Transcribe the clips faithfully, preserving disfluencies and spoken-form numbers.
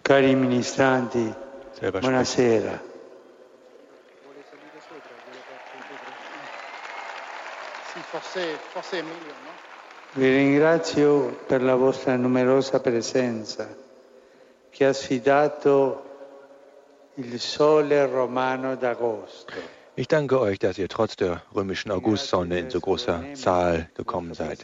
Cari ministranti, Selber sprechen. buonasera. Vi ringrazio per la vostra numerosa presenza che ha sfidato il sole romano d'agosto. Ich danke euch, dass ihr trotz der römischen Augustsonne in so großer Zahl gekommen seid.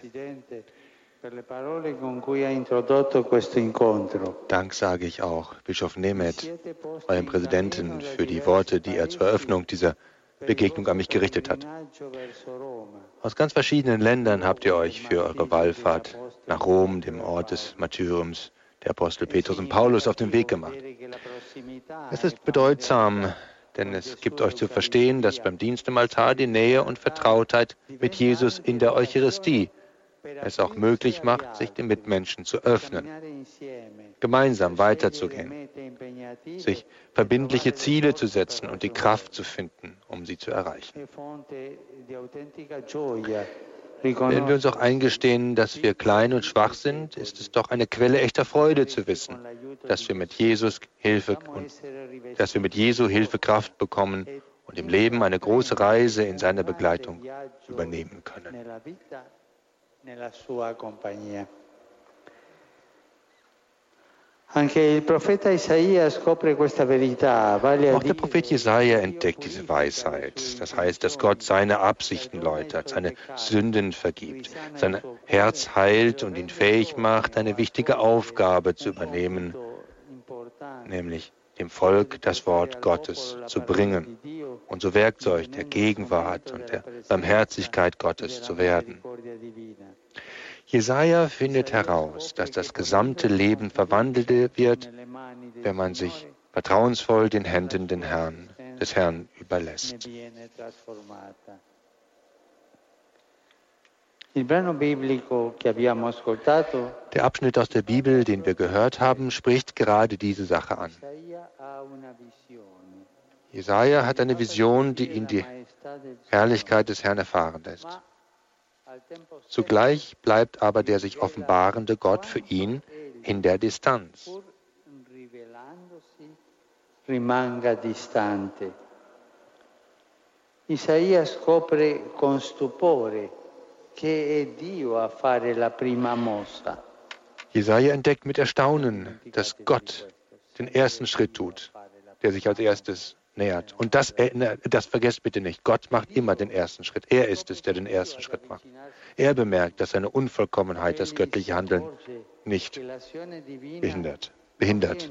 Dank sage ich auch Bischof Nemeth, eurem Präsidenten, für die Worte, die er zur Eröffnung dieser Begegnung an mich gerichtet hat. Aus ganz verschiedenen Ländern habt ihr euch für eure Wallfahrt nach Rom, dem Ort des Martyriums der Apostel Petrus und Paulus, auf den Weg gemacht. Es ist bedeutsam, denn es gibt euch zu verstehen, dass beim Dienst im Altar die Nähe und Vertrautheit mit Jesus in der Eucharistie es auch möglich macht, sich den Mitmenschen zu öffnen, gemeinsam weiterzugehen, sich verbindliche Ziele zu setzen und die Kraft zu finden, um sie zu erreichen. Wenn wir uns auch eingestehen, dass wir klein und schwach sind, ist es doch eine Quelle echter Freude zu wissen, dass wir mit Jesus Hilfe und dass wir mit Jesu Hilfe Kraft bekommen und im Leben eine große Reise in seiner Begleitung übernehmen können. Auch der Prophet Jesaja entdeckt diese Weisheit. Das heißt, dass Gott seine Absichten läutert, seine Sünden vergibt, sein Herz heilt und ihn fähig macht, eine wichtige Aufgabe zu übernehmen, nämlich dem Volk das Wort Gottes zu bringen und so Werkzeug der Gegenwart und der Barmherzigkeit Gottes zu werden. Jesaja findet heraus, dass das gesamte Leben verwandelt wird, wenn man sich vertrauensvoll den Händen den Herrn, des Herrn überlässt. Der Abschnitt aus der Bibel, den wir gehört haben, spricht gerade diese Sache an. Jesaja hat eine Vision, die ihn die Herrlichkeit des Herrn erfahren lässt. Zugleich bleibt aber der sich offenbarende Gott für ihn in der Distanz. Isaia scopre con stupore che è Dio a fare la prima mossa. Jesaja entdeckt mit Erstaunen, dass Gott den ersten Schritt tut, der sich als erstes nähert. Und das, das vergesst bitte nicht. Gott macht immer den ersten Schritt. Er ist es, der den ersten Schritt macht. Er bemerkt, dass seine Unvollkommenheit das göttliche Handeln nicht behindert. behindert.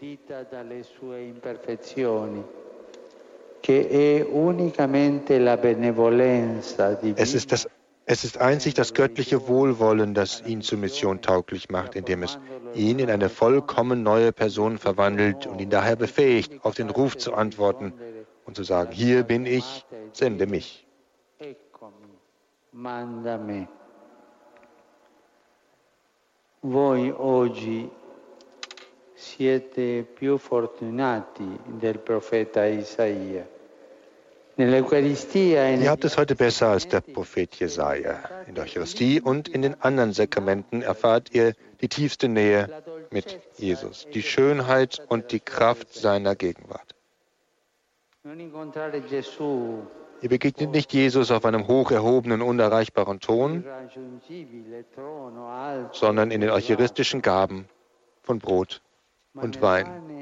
Es ist, das, es ist einzig das göttliche Wohlwollen, das ihn zur Mission tauglich macht, indem es ihn in eine vollkommen neue Person verwandelt und ihn daher befähigt, auf den Ruf zu antworten und zu sagen, hier bin ich, sende mich. Voi oggi siete più fortunati del profeta Isaia. Ihr habt es heute besser als der Prophet Jesaja. In der Eucharistie und in den anderen Sakramenten erfahrt ihr die tiefste Nähe mit Jesus, die Schönheit und die Kraft seiner Gegenwart. Ihr begegnet nicht Jesus auf einem hoch erhobenen, unerreichbaren Ton, sondern in den eucharistischen Gaben von Brot und Wein.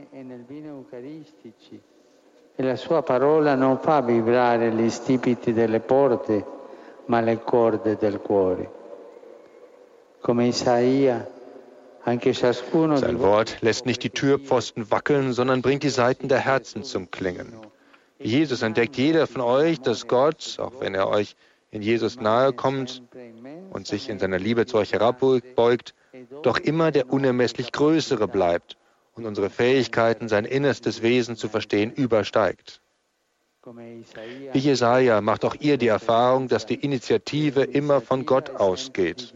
E la sua parola non fa vibrare gli stipiti delle porte, ma le corde del cuore. Come Isaia, anche ciascuno Sein Wort lässt nicht die Türpfosten wackeln, sondern bringt die Saiten der Herzen zum Klingen. Wie Jesus entdeckt jeder von euch, dass Gott, auch wenn er euch in Jesus nahe kommt und sich in seiner Liebe zu euch herabbeugt, doch immer der unermesslich Größere bleibt und unsere Fähigkeiten, sein innerstes Wesen zu verstehen, übersteigt. Wie Jesaja macht auch ihr die Erfahrung, dass die Initiative immer von Gott ausgeht,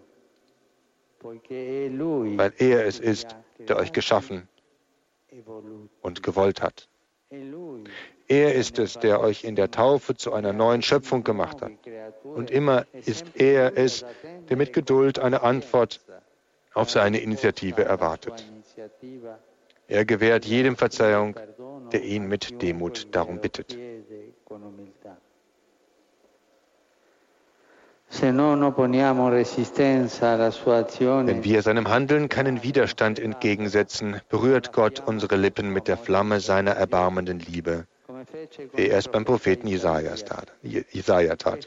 weil er es ist, der euch geschaffen und gewollt hat. Er ist es, der euch in der Taufe zu einer neuen Schöpfung gemacht hat. Und immer ist er es, der mit Geduld eine Antwort auf seine Initiative erwartet. Er gewährt jedem Verzeihung, der ihn mit Demut darum bittet. Wenn wir seinem Handeln keinen Widerstand entgegensetzen, berührt Gott unsere Lippen mit der Flamme seiner erbarmenden Liebe, wie er es beim Propheten Jesaja tat. Jesaja tat.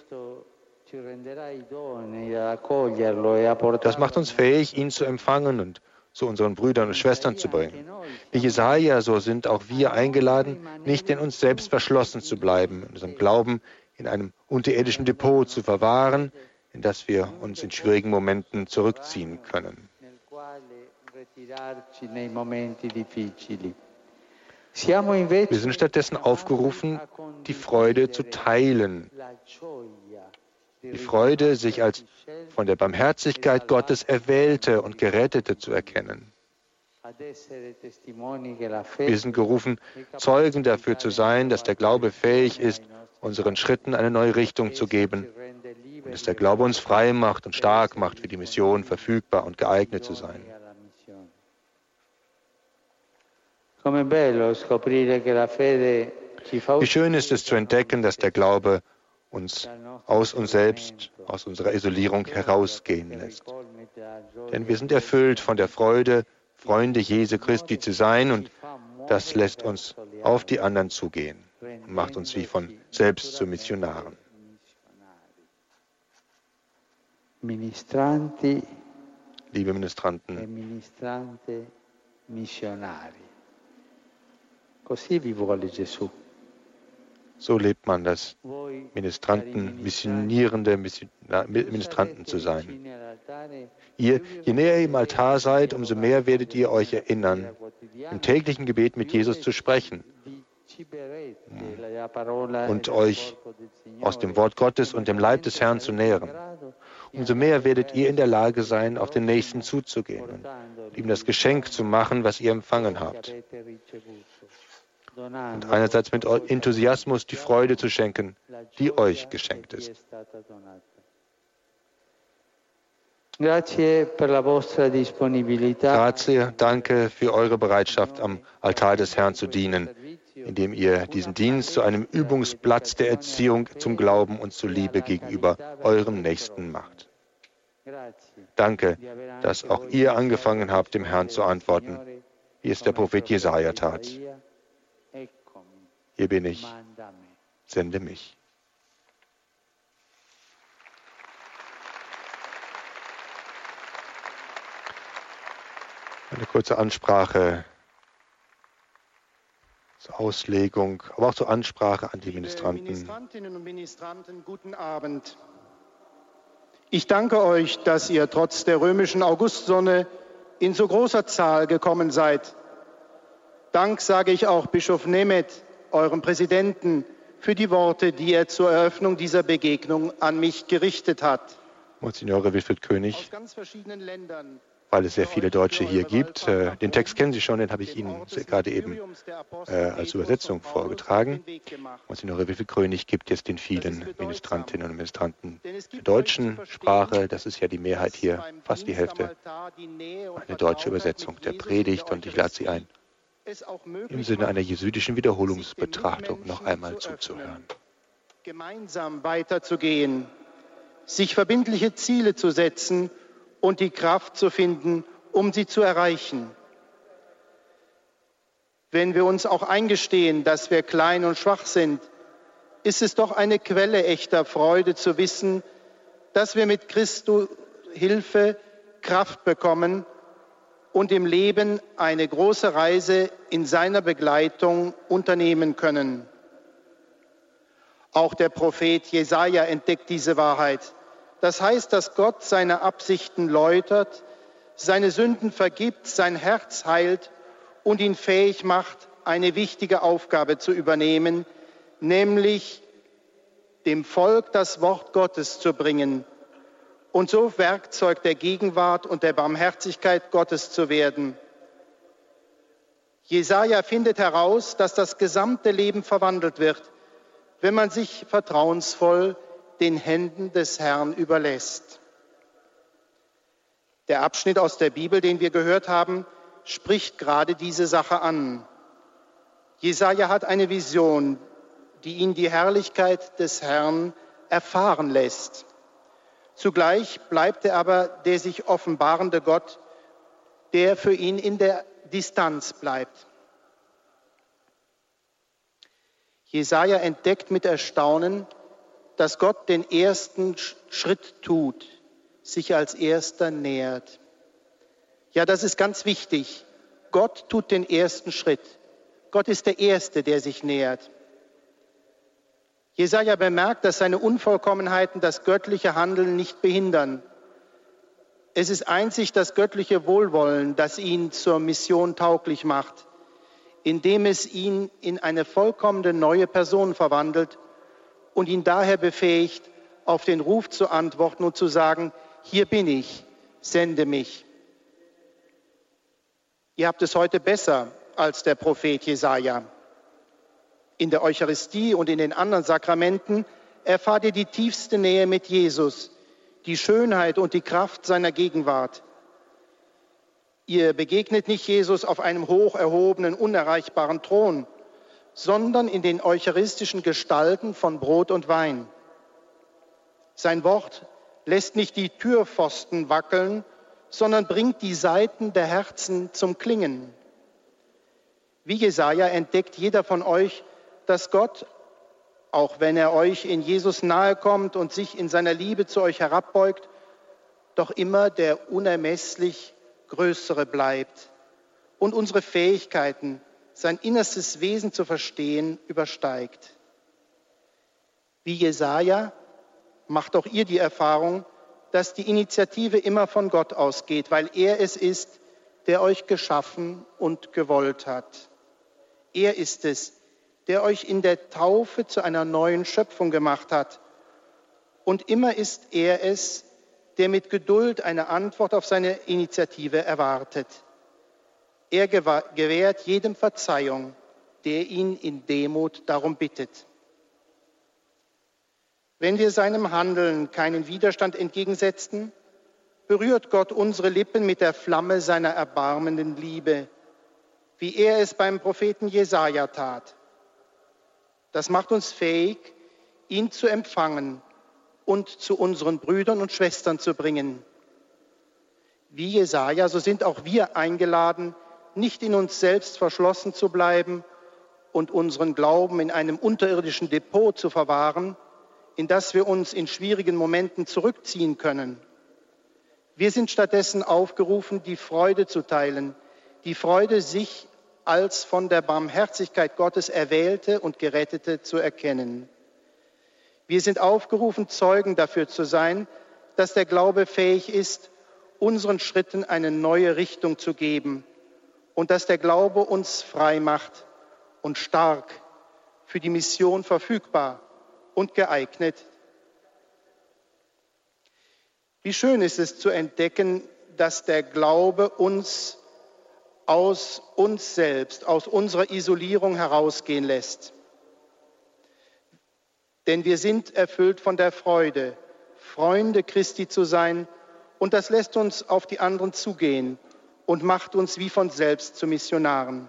Das macht uns fähig, ihn zu empfangen und zu unseren Brüdern und Schwestern zu bringen. Wie Jesaja, so sind auch wir eingeladen, nicht in uns selbst verschlossen zu bleiben, in unserem Glauben in einem unterirdischen Depot zu verwahren, in das wir uns in schwierigen Momenten zurückziehen können. Wir sind stattdessen aufgerufen, die Freude zu teilen. Die Freude, sich als von der Barmherzigkeit Gottes Erwählte und Gerettete zu erkennen. Wir sind gerufen, Zeugen dafür zu sein, dass der Glaube fähig ist, unseren Schritten eine neue Richtung zu geben und dass der Glaube uns frei macht und stark macht, für die Mission verfügbar und geeignet zu sein. Wie schön ist es zu entdecken, dass der Glaube uns aus uns selbst, aus unserer Isolierung herausgehen lässt. Denn wir sind erfüllt von der Freude, Freunde Jesu Christi zu sein, und das lässt uns auf die anderen zugehen und macht uns wie von selbst zu Missionaren. Liebe Ministranten, so lebt man das, Ministranten, missionierende Ministranten zu sein. Ihr, je näher ihr im Altar seid, umso mehr werdet ihr euch erinnern, im täglichen Gebet mit Jesus zu sprechen und euch aus dem Wort Gottes und dem Leib des Herrn zu nähren. Umso mehr werdet ihr in der Lage sein, auf den Nächsten zuzugehen und ihm das Geschenk zu machen, was ihr empfangen habt. Und einerseits mit Enthusiasmus die Freude zu schenken, die euch geschenkt ist. Grazie, danke für eure Bereitschaft, am Altar des Herrn zu dienen, indem ihr diesen Dienst zu einem Übungsplatz der Erziehung zum Glauben und zur Liebe gegenüber eurem Nächsten macht. Danke, dass auch ihr angefangen habt, dem Herrn zu antworten, wie es der Prophet Jesaja tat. Hier bin ich, sende mich. Eine kurze Ansprache zur Auslegung, aber auch zur Ansprache an die Ministranten. Ministrantinnen und Ministranten, guten Abend. Ich danke euch, dass ihr trotz der römischen Augustsonne in so großer Zahl gekommen seid. Dank sage ich auch Bischof Nemeth, eurem Präsidenten, für die Worte, die er zur Eröffnung dieser Begegnung an mich gerichtet hat. Monsignore Wilfried König, aus ganz verschiedenen Ländern, weil es sehr viele Deutsche hier gibt. Äh, den Text kennen Sie schon, den habe ich Ihnen gerade eben äh, als Übersetzung vorgetragen. Monsignore Wilfried König gibt jetzt den vielen Ministrantinnen und Ministranten der deutschen Sprache, das ist ja die Mehrheit hier, fast die Hälfte, eine deutsche Übersetzung der Predigt, und ich lade Sie ein, im Sinne einer jesuitischen Wiederholungsbetrachtung noch einmal zuzuhören. Gemeinsam weiterzugehen, sich verbindliche Ziele zu setzen und die Kraft zu finden, um sie zu erreichen. Wenn wir uns auch eingestehen, dass wir klein und schwach sind, ist es doch eine Quelle echter Freude zu wissen, dass wir mit Christus Hilfe Kraft bekommen und im Leben eine große Reise in seiner Begleitung unternehmen können. Auch der Prophet Jesaja entdeckt diese Wahrheit. Das heißt, dass Gott seine Absichten läutert, seine Sünden vergibt, sein Herz heilt und ihn fähig macht, eine wichtige Aufgabe zu übernehmen, nämlich dem Volk das Wort Gottes zu bringen und so Werkzeug der Gegenwart und der Barmherzigkeit Gottes zu werden. Jesaja findet heraus, dass das gesamte Leben verwandelt wird, wenn man sich vertrauensvoll den Händen des Herrn überlässt. Der Abschnitt aus der Bibel, den wir gehört haben, spricht gerade diese Sache an. Jesaja hat eine Vision, die ihn die Herrlichkeit des Herrn erfahren lässt. Zugleich bleibt er aber der sich offenbarende Gott, der für ihn in der Distanz bleibt. Jesaja entdeckt mit Erstaunen, dass Gott den ersten Schritt tut, sich als Erster nähert. Ja, das ist ganz wichtig. Gott tut den ersten Schritt. Gott ist der Erste, der sich nähert. Jesaja bemerkt, dass seine Unvollkommenheiten das göttliche Handeln nicht behindern. Es ist einzig das göttliche Wohlwollen, das ihn zur Mission tauglich macht, indem es ihn in eine vollkommene neue Person verwandelt und ihn daher befähigt, auf den Ruf zu antworten und zu sagen, hier bin ich, sende mich. Ihr habt es heute besser als der Prophet Jesaja. In der Eucharistie und in den anderen Sakramenten erfahrt ihr die tiefste Nähe mit Jesus, die Schönheit und die Kraft seiner Gegenwart. Ihr begegnet nicht Jesus auf einem hoch erhobenen, unerreichbaren Thron, sondern in den eucharistischen Gestalten von Brot und Wein. Sein Wort lässt nicht die Türpfosten wackeln, sondern bringt die Saiten der Herzen zum Klingen. Wie Jesaja entdeckt jeder von euch, dass Gott, auch wenn er euch in Jesus nahe kommt und sich in seiner Liebe zu euch herabbeugt, doch immer der unermesslich Größere bleibt und unsere Fähigkeiten, sein innerstes Wesen zu verstehen, übersteigt. Wie Jesaja macht auch ihr die Erfahrung, dass die Initiative immer von Gott ausgeht, weil er es ist, der euch geschaffen und gewollt hat. Er ist es, der euch in der Taufe zu einer neuen Schöpfung gemacht hat. Und immer ist er es, der mit Geduld eine Antwort auf seine Initiative erwartet. Er gewährt jedem Verzeihung, der ihn in Demut darum bittet. Wenn wir seinem Handeln keinen Widerstand entgegensetzen, berührt Gott unsere Lippen mit der Flamme seiner erbarmenden Liebe, wie er es beim Propheten Jesaja tat. Das macht uns fähig, ihn zu empfangen und zu unseren Brüdern und Schwestern zu bringen. Wie Jesaja, so sind auch wir eingeladen, nicht in uns selbst verschlossen zu bleiben und unseren Glauben in einem unterirdischen Depot zu verwahren, in das wir uns in schwierigen Momenten zurückziehen können. Wir sind stattdessen aufgerufen, die Freude zu teilen, die Freude, sich als von der Barmherzigkeit Gottes Erwählte und Gerettete zu erkennen. Wir sind aufgerufen, Zeugen dafür zu sein, dass der Glaube fähig ist, unseren Schritten eine neue Richtung zu geben und dass der Glaube uns frei macht und stark, für die Mission verfügbar und geeignet. Wie schön ist es zu entdecken, dass der Glaube uns aus uns selbst, aus unserer Isolierung herausgehen lässt. Denn wir sind erfüllt von der Freude, Freunde Christi zu sein, und das lässt uns auf die anderen zugehen und macht uns wie von selbst zu Missionaren.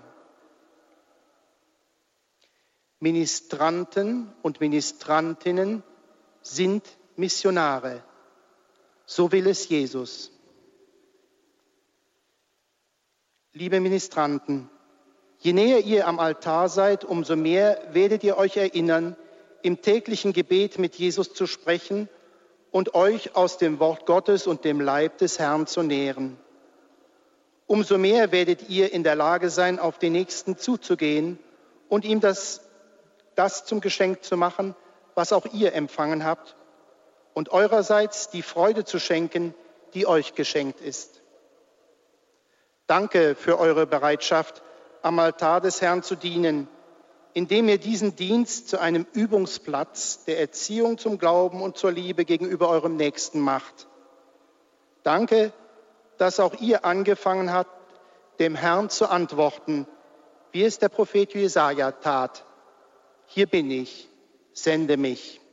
Ministranten und Ministrantinnen sind Missionare. So will es Jesus. Liebe Ministranten, je näher ihr am Altar seid, umso mehr werdet ihr euch erinnern, im täglichen Gebet mit Jesus zu sprechen und euch aus dem Wort Gottes und dem Leib des Herrn zu nähren. Umso mehr werdet ihr in der Lage sein, auf den Nächsten zuzugehen und ihm das, das zum Geschenk zu machen, was auch ihr empfangen habt, und eurerseits die Freude zu schenken, die euch geschenkt ist. Danke für eure Bereitschaft, am Altar des Herrn zu dienen, indem ihr diesen Dienst zu einem Übungsplatz der Erziehung zum Glauben und zur Liebe gegenüber eurem Nächsten macht. Danke, dass auch ihr angefangen habt, dem Herrn zu antworten, wie es der Prophet Jesaja tat. Hier bin ich, sende mich.